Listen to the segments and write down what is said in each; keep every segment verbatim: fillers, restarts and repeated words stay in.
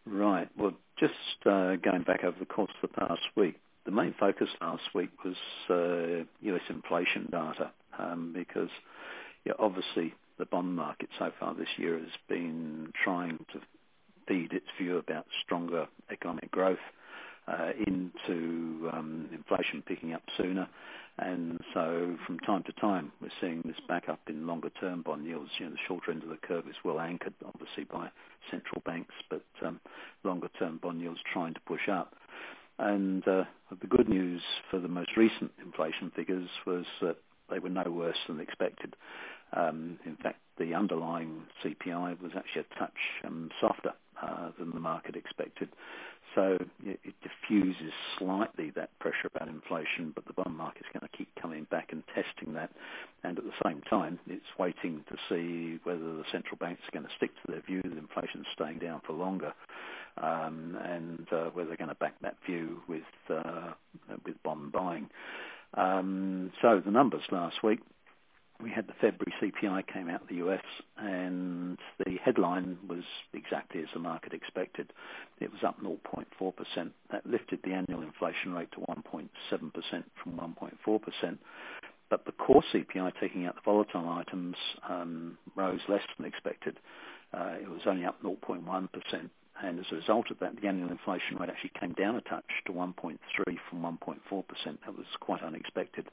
Right. Well, just uh, going back over the course of the past week, the main focus last week was uh, U S inflation data um, because yeah, obviously the bond market so far this year has been trying to feed its view about stronger economic growth uh, into um, inflation picking up sooner. And so from time to time, we're seeing this back up in longer-term bond yields. You know, the shorter end of the curve is well anchored, obviously, by central banks, but um, longer-term bond yields trying to push up. And uh, the good news for the most recent inflation figures was that they were no worse than expected. Um, in fact, the underlying C P I was actually a touch um, softer uh, than the market expected. So it, it diffuses slightly that pressure about inflation, but the bond market's going to keep coming back and testing that. And at the same time, it's waiting to see whether the central banks are going to stick to their view that inflation's staying down for longer, um, and uh, whether they're going to back that view with uh, with bond buying. Um, so the numbers last week. We had the February C P I came out of the U S, and the headline was exactly as the market expected. It was up zero point four percent. That lifted the annual inflation rate to one point seven percent from one point four percent. But the core C P I, taking out the volatile items, um, rose less than expected. Uh, it was only up zero point one percent. And as a result of that, the annual inflation rate actually came down a touch to one point three from one point four percent. That was quite unexpected.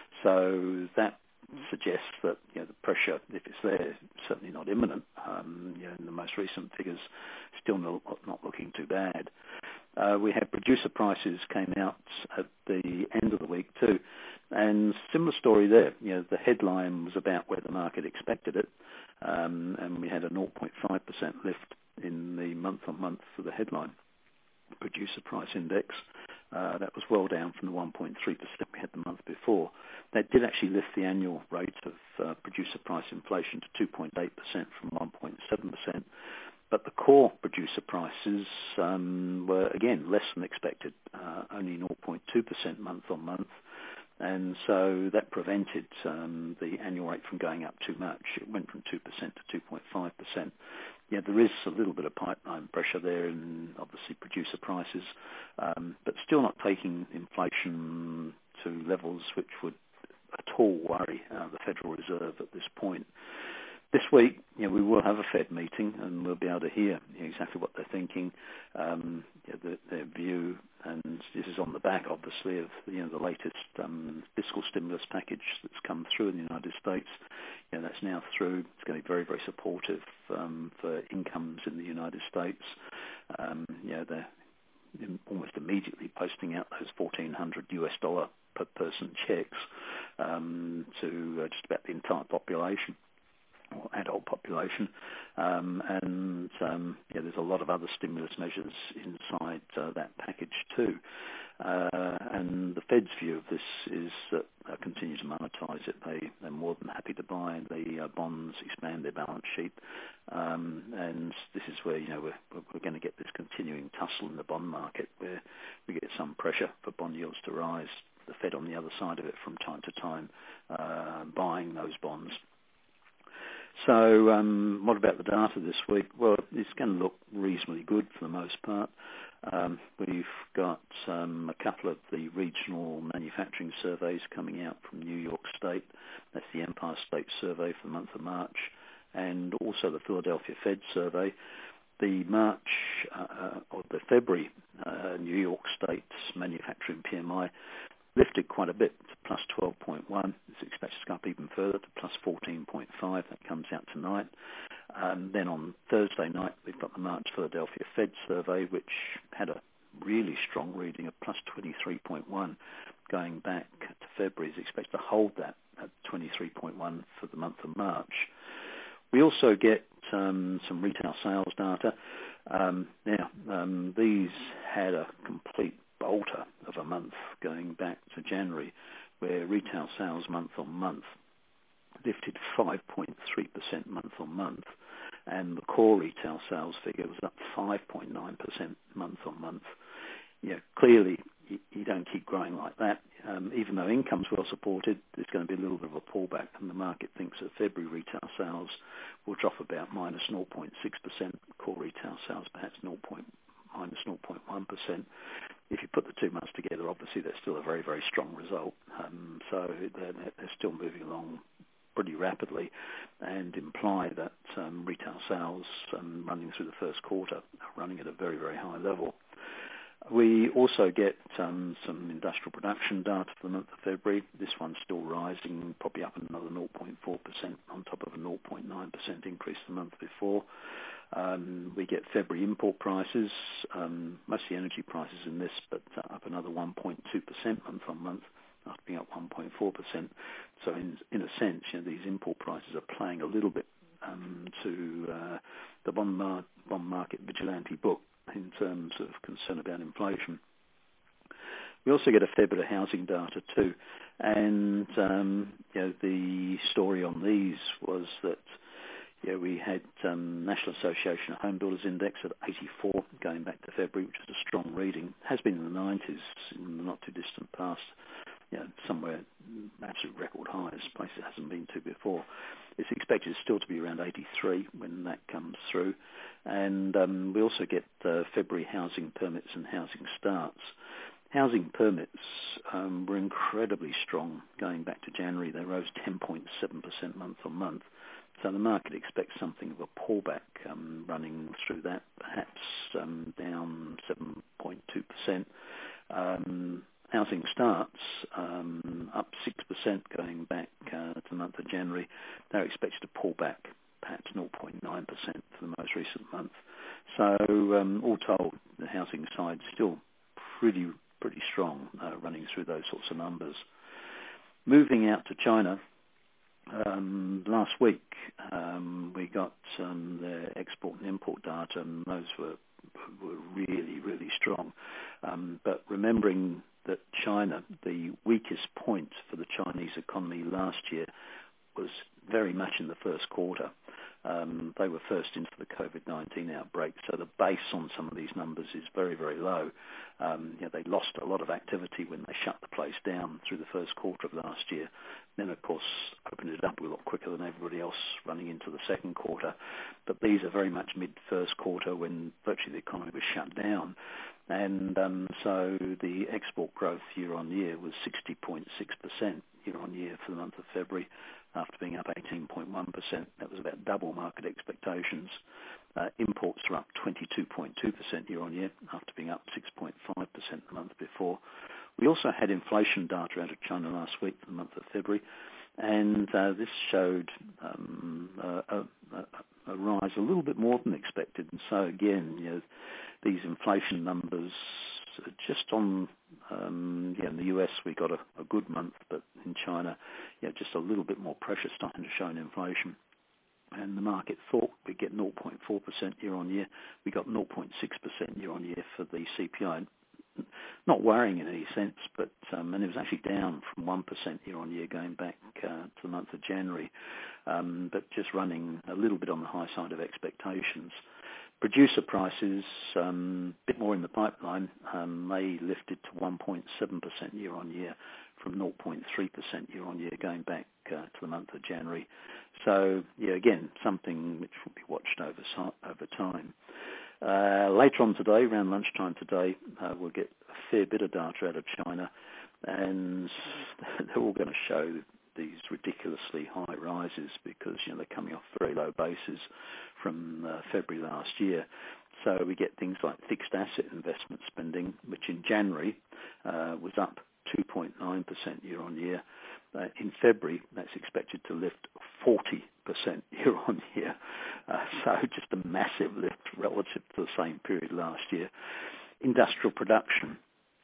So that suggests that, you know, the pressure, if it's there, certainly not imminent. Um, you know, in the most recent figures, still not, not looking too bad. Uh, we had producer prices came out at the end of the week too, and similar story there. You know, the headline was about where the market expected it, um, and we had a zero point five percent lift in the month-on-month for the headline producer price index. Uh, that was well down from the one point three percent we had the month before. That did actually lift the annual rate of uh, producer price inflation to two point eight percent from one point seven percent. But the core producer prices um, were, again, less than expected, uh, only zero point two percent month on month. And so that prevented um, the annual rate from going up too much. It went from two percent to two point five percent. Yeah, there is a little bit of pipeline pressure there in, obviously, producer prices, um, but still not taking inflation to levels which would at all worry uh, the Federal Reserve at this point. This week, you know, we will have a Fed meeting, and we'll be able to hear, you know, exactly what they're thinking, um, you know, their, their view, and this is on the back, obviously, of, you know, the latest um, fiscal stimulus package that's come through in the United States. You know, that's now through. It's going to be very, very supportive um, for incomes in the United States. Um, you know, they're almost immediately posting out those fourteen hundred U S dollar per person checks um, to uh, just about the entire population, or adult population, um, and um, yeah, there's a lot of other stimulus measures inside uh, that package too. Uh, and the Fed's view of this is that uh, continue to monetize it. They, they're more than happy to buy the uh, bonds, expand their balance sheet, um, and this is where, you know, we're, we're going to get this continuing tussle in the bond market where we get some pressure for bond yields to rise. The Fed on the other side of it from time to time, uh, buying those bonds. So um, what about the data this week? Well, it's going to look reasonably good for the most part. Um, we've got um, a couple of the regional manufacturing surveys coming out from New York State. That's the Empire State Survey for the month of March, and also the Philadelphia Fed Survey. The March uh, or the February uh, New York State manufacturing P M I lifted quite a bit to plus twelve point one. It's expected to go up even further to plus fourteen point five. That comes out tonight. Um, then on Thursday night, we've got the March Philadelphia Fed Survey, which had a really strong reading of plus twenty-three point one going back to February. Is expected to hold that at twenty-three point one for the month of March. We also get um, some retail sales data. Um, now, um, these had a complete bolter of a month going back to January, where retail sales month on month lifted five point three percent month on month, and the core retail sales figure was up five point nine percent month on month. You know, clearly you, you don't keep growing like that. Um, even though income's well supported, there's going to be a little bit of a pullback, and the market thinks that February retail sales will drop about minus zero point six percent, core retail sales perhaps zero. minus zero point one percent. If you put the two months together, obviously that's still a very, very strong result. Um, so they're, they're still moving along pretty rapidly, and imply that um, retail sales um, running through the first quarter are running at a very, very high level. We also get um, some industrial production data for the month of February. This one's still rising, probably up another zero point four percent on top of a zero point nine percent increase the month before. Um, we get February import prices, um, mostly energy prices in this, but uh, up another one point two percent month on month, after being up one point four percent. So in, in a sense, you know, these import prices are playing a little bit um, to uh, the bond, mar- bond market vigilante book in terms of concern about inflation. We also get a fair bit of housing data too, and um, you know, the story on these was that yeah, we had um, National Association of Home Builders Index at eighty-four going back to February, which is a strong reading. Has been in the nineties in the not too distant past. You know, somewhere absolute record highs, place it hasn't been to before. It's expected still to be around eighty-three when that comes through. And um, we also get uh, February housing permits and housing starts. Housing permits um, were incredibly strong going back to January. They rose ten point seven percent month on month. So the market expects something of a pullback um, running through that, perhaps um, down seven point two percent. Um, housing starts um, up six percent going back uh, to the month of January. They're expected to pull back perhaps zero point nine percent for the most recent month. So um, all told, the housing side is still pretty pretty strong uh, running through those sorts of numbers. Moving out to China, um, last week um, we got um, the export and import data, and those were were really, really strong. Um, but remembering that China, the weakest point for the Chinese economy last year, was very much in the first quarter. Um, they were first into the COVID nineteen outbreak, so the base on some of these numbers is very, very low. Um, you know, they lost a lot of activity when they shut the place down through the first quarter of last year. Then, of course, opened it up a lot quicker than everybody else running into the second quarter. But these are very much mid-first quarter when virtually the economy was shut down. And um, so the export growth year on year was sixty point six percent year on year for the month of February, after being up eighteen point one percent. That was about double market expectations. Uh, imports were up twenty-two point two percent year on year, after being up six point five percent the month before. We also had inflation data out of China last week for the month of February, and uh, this showed um, a, a, a rise a little bit more than expected. And so again, you know, these inflation numbers are just on, um, yeah, in the U S we got a, a good month, but in China, yeah, just a little bit more pressure starting to show in inflation. And the market thought we'd get zero point four percent year on year. We got zero point six percent year on year for the C P I. Not worrying in any sense, but um, and it was actually down from one percent year on year going back uh, to the month of January, um, but just running a little bit on the high side of expectations. Producer prices, a um, bit more in the pipeline. Um, they lifted to one point seven percent year on year from zero point three percent year on year going back uh, to the month of January. So, yeah, again, something which will be watched over, over time. Uh, later on today, around lunchtime today, uh, we'll get a fair bit of data out of China, and they're all going to show these ridiculously high rises because, you know, they're coming off very low bases from uh, February last year. So we get things like fixed asset investment spending, which in January uh, was up two point nine percent year on year. Uh, in February, that's expected to lift forty percent year on year. Uh, so just a massive lift relative to the same period last year. Industrial production,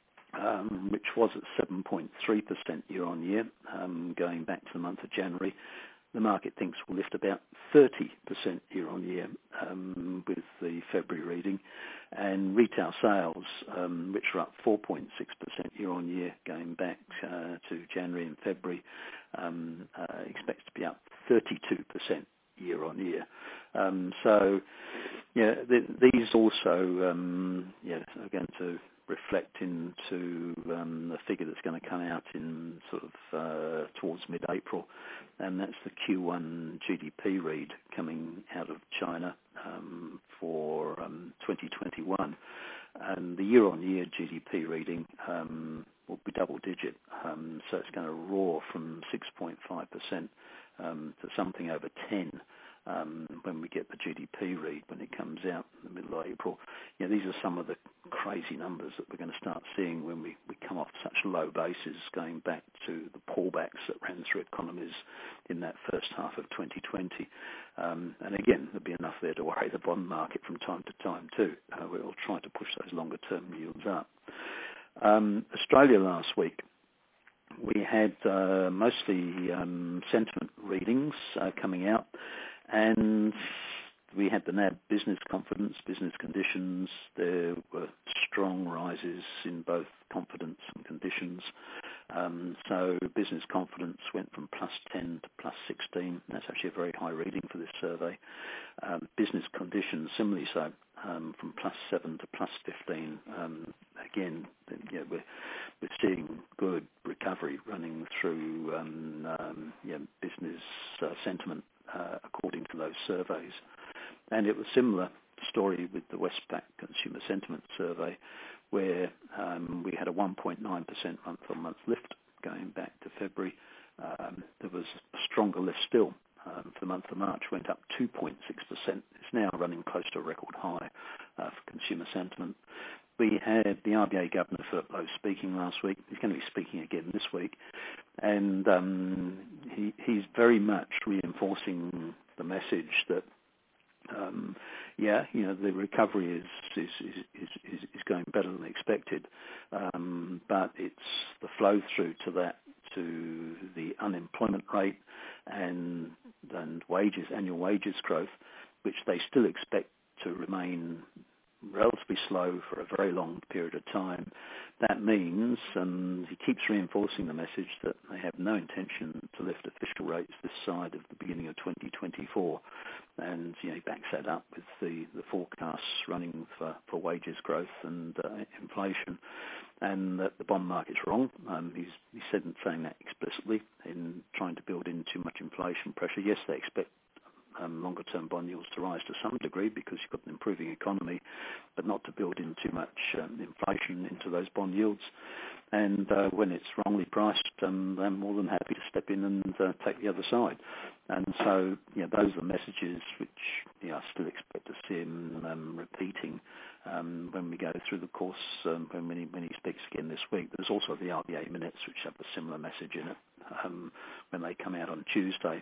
um, which was at seven point three percent year on year, um, going back to the month of January, the market thinks will lift about thirty percent year on year um, with the February reading. And retail sales, um, which are up four point six percent year on year going back uh, to January and February, um, uh, expects to be up thirty-two percent year on year. Um, so, yeah, th- these also, um, yeah, are going to reflect into um, the figure that's going to come out in sort of uh, towards mid-April, and that's the Q one G D P read coming out of China um, for um, twenty twenty-one. And the year-on-year G D P reading um, will be double-digit, um, so it's going to roar from six point five percent um, to something over ten um, when we get the G D P read when it comes out in the middle of April. You know, these are some of the crazy numbers that we're going to start seeing when we, we come off such low bases, going back to the pullbacks that ran through economies in that first half of twenty twenty. Um, and again, there'll be enough there to worry the bond market from time to time too. Uh, we'll try to push those longer term yields up. Um, Australia last week, we had uh, mostly um, sentiment readings uh, coming out, and we had the N A B business confidence, business conditions. There were strong rises in both confidence and conditions. Um, so business confidence went from plus ten to plus sixteen. That's actually a very high reading for this survey. Um, business conditions, similarly so, um, from plus seven to plus fifteen. Um, again, yeah, we're, we're seeing good recovery running through um, um, yeah, business uh, sentiment uh, according to those surveys. And it was a similar story with the Westpac Consumer Sentiment Survey, where um, we had a one point nine percent month-on-month lift going back to February. Um, there was a stronger lift still. Um, for the month of March, went up two point six percent. It's now running close to a record high uh, for consumer sentiment. We had the R B A Governor, Philip Lowe, speaking last week. He's going to be speaking again this week. And um, he, he's very much reinforcing the message that Um, yeah, you know, the recovery is is, is, is, is going better than expected, um, but it's the flow through to that, to the unemployment rate and and wages, annual wages growth, which they still expect to remain relatively slow for a very long period of time. That means, and he keeps reinforcing the message, that they have no intention to lift official rates this side of the beginning of twenty twenty-four. And you know, he backs that up with the, the forecasts running for, for wages growth and uh, inflation, and that the bond market's wrong. Um, he's he said saying that explicitly in trying to build in too much inflation pressure. Yes, they expect Um, longer-term bond yields to rise to some degree because you've got an improving economy, but not to build in too much um, inflation into those bond yields. And uh, when it's wrongly priced, um, I'm more than happy to step in and uh, take the other side. And so, you know, those are messages which you know, I still expect to see him um, repeating um, when we go through the course, um, when, he, when he speaks again this week. There's also the R B A minutes, which have a similar message in it um, when they come out on Tuesday.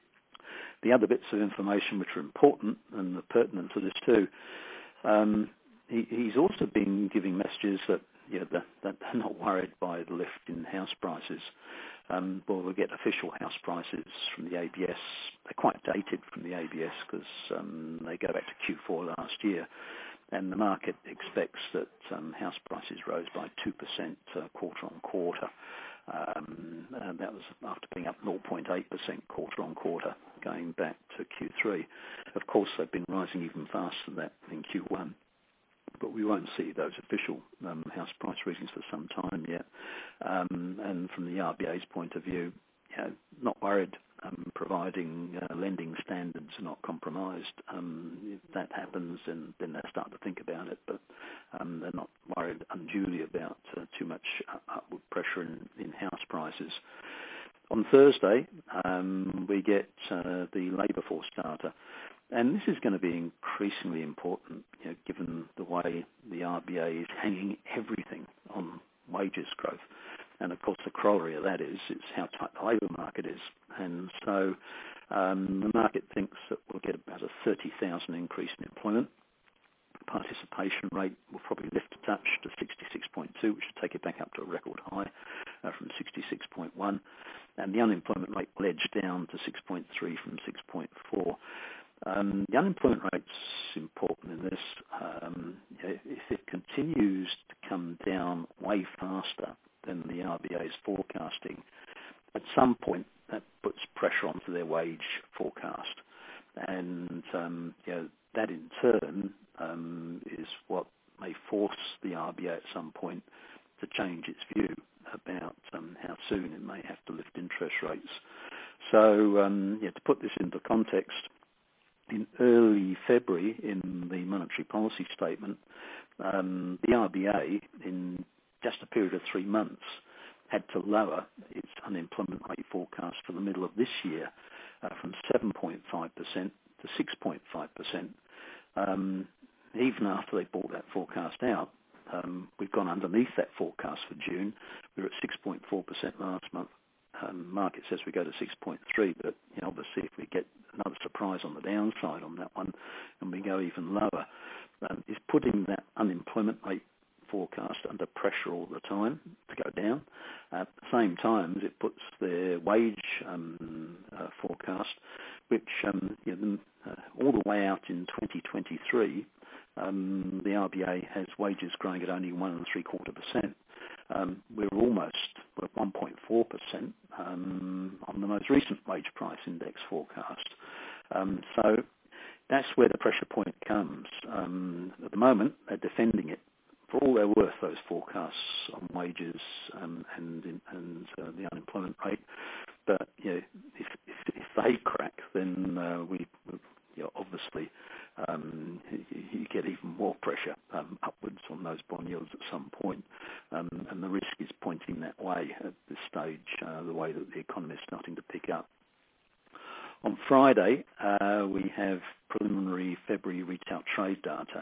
The other bits of information which are important and are pertinent to this too, um, he, he's also been giving messages that, you know, that, that they're not worried by the lift in house prices. Um, well, we'll get official house prices from the A B S. They're quite dated from the A B S because um, they go back to Q four last year. And the market expects that um, house prices rose by two percent uh, quarter on quarter. Um, and that was after being up zero point eight percent quarter on quarter going back to Q three. Of course, they've been rising even faster than that in Q one, but we won't see those official um, house price readings for some time yet. Um, and from the R B A's point of view, you know, not worried. Um, providing uh, lending standards are not compromised. Um, if that happens, then, then they'll start to think about it, but um, they're not worried unduly about uh, too much upward pressure in, in house prices. On Thursday, um, we get uh, the labour force data, and this is going to be increasingly important, you know, given the way the R B A is hanging everything on wages growth. And of course, the corollary of that is it's how tight the labour market is. And so um, the market thinks that we'll get about a thirty thousand increase in employment. Participation rate will probably lift a touch to sixty-six point two, which will take it back up to a record high uh, from sixty-six point one. And the unemployment rate will edge down to six point three from six point four. Um, the unemployment rate's important in this. Um, if it continues to come down way faster than the R B A is forecasting, at some point that puts pressure onto their wage forecast. and um, you know, that in turn um, is what may force the R B A at some point to change its view about um, how soon it may have to lift interest rates. So um, yeah, to put this into context, in early February in the monetary policy statement, um, the R B A, in just a period of three months, had to lower its unemployment rate forecast for the middle of this year uh, from seven point five percent to six point five percent. Um, even after they brought that forecast out, um, we've gone underneath that forecast for June. We were at six point four percent last month. Um, market says we go to six point three, but you know, obviously if we get another surprise on the downside on that one and we go even lower, um, is putting that unemployment rate forecast under pressure all the time to go down. At the same time, it puts their wage um, uh, forecast, which um, you know, uh, all the way out in twenty twenty-three, um, the R B A has wages growing at only one and three quarter percent. Um, we're almost we're at one point four percent um, on the most recent wage price index forecast. Um, so that's where the pressure point comes. Um, at the moment, they're defending it. For all they're worth, those forecasts on wages um, and and uh, the unemployment rate. But you know, if, if, if they crack, then uh, we, we you know, obviously um, you, you get even more pressure um, upwards on those bond yields at some point. Um, and the risk is pointing that way at this stage, uh, the way that the economy is starting to pick up. On Friday, uh, we have preliminary February retail trade data.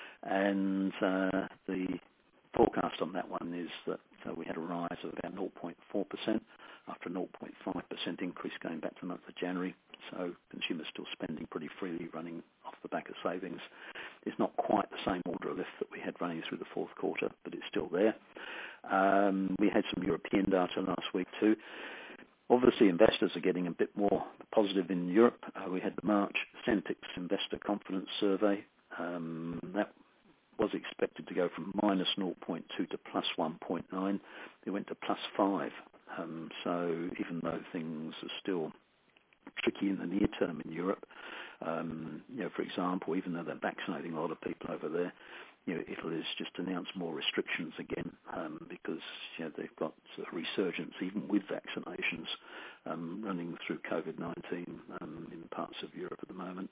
And uh, the forecast on that one is that uh, we had a rise of about zero point four percent after a zero point five percent increase going back to the month of January. So consumers still spending pretty freely, running off the back of savings. It's not quite the same order of lift that we had running through the fourth quarter, but it's still there. Um, we had some European data last week too. Obviously, investors are getting a bit more positive in Europe. Uh, we had the March Centix Investor Confidence Survey. Um, that was expected to go from minus zero point two to plus one point nine. It went to plus five. Um, so even though things are still tricky in the near term in Europe, um, you know, for example, even though they're vaccinating a lot of people over there, you know, Italy's just announced more restrictions again um, because you know they've got a resurgence even with vaccinations um, running through COVID nineteen um, in parts of Europe at the moment.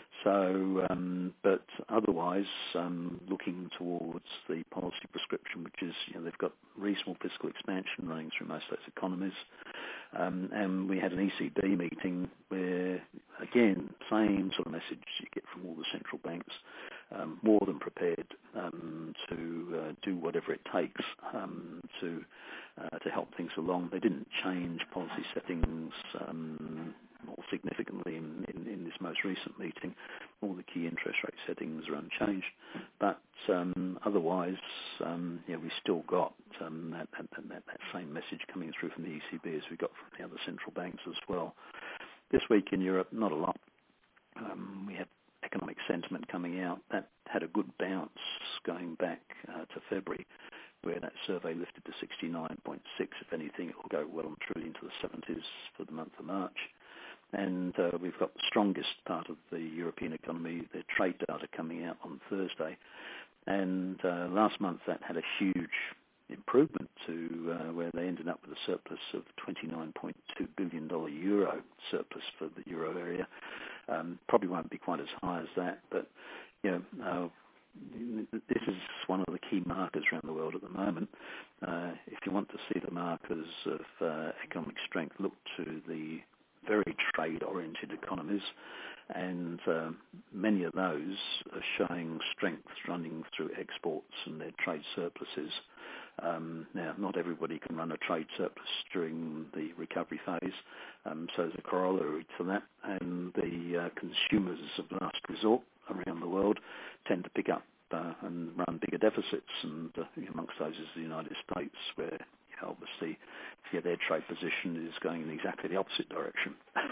So, um, but otherwise, um, looking towards the policy prescription, which is you know they've got reasonable fiscal expansion running through most of those economies. Um, and we had an E C B meeting where, again, same sort of message you get from all the central banks, um, more than prepared um, to uh, do whatever it takes um, to uh, to help things along. They didn't change policy settings um, more significantly in, in, in this most recent meeting. All the key interest rate settings are unchanged, but um, otherwise, um, yeah, we still got um, that, that, that, that same message coming through from the E C B as we got from the other central banks as well. This week in Europe, not a lot. Um, we had economic sentiment coming out. That had a good bounce going back uh, to February, where that survey lifted to sixty-nine point six. If anything, it will go well and truly into the seventies for the month of March. And uh, we've got the strongest part of the European economy, their trade data, coming out on Thursday. And uh, last month that had a huge improvement to uh, where they ended up with a surplus of twenty-nine point two billion dollars euro surplus for the euro area. Um, probably won't be quite as high as that, but you know, uh, this is one of the key markers around the world at the moment. Uh, if you want to see the markers of uh, economic strength, look to the very trade-oriented economies, and uh, many of those are showing strength running through exports and their trade surpluses. Um, now, not everybody can run a trade surplus during the recovery phase, um, so there's a corollary to that, and the uh, consumers of last resort around the world tend to pick up uh, and run bigger deficits, and uh, amongst those is the United States, where you know, obviously yeah, their trade position is going in exactly the opposite direction.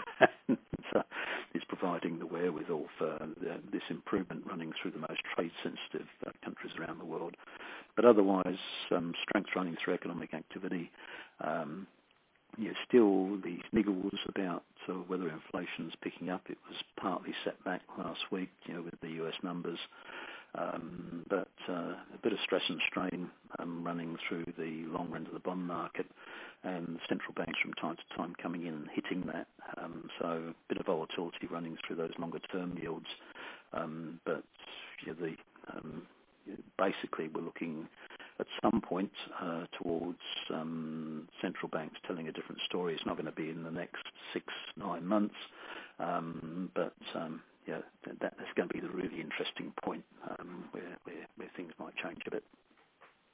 So it's providing the wherewithal for the, this improvement running through the most trade-sensitive uh, countries around the world. But otherwise, um, strength running through economic activity. Um, you know, still these niggles about uh, whether inflation's picking up. It was partly set back last week, you know, with the U S numbers. Um, but uh, a bit of stress and strain um, running through the long end of the bond market, and central banks from time to time coming in and hitting that. Um, so a bit of volatility running through those longer term yields. Um, but you know, the um, basically we're looking at some point uh, towards um, central banks telling a different story. It's not going to be in the next six, nine months, um, but um, yeah, that, that's going to be the really interesting point um, where, where, where things might change a bit.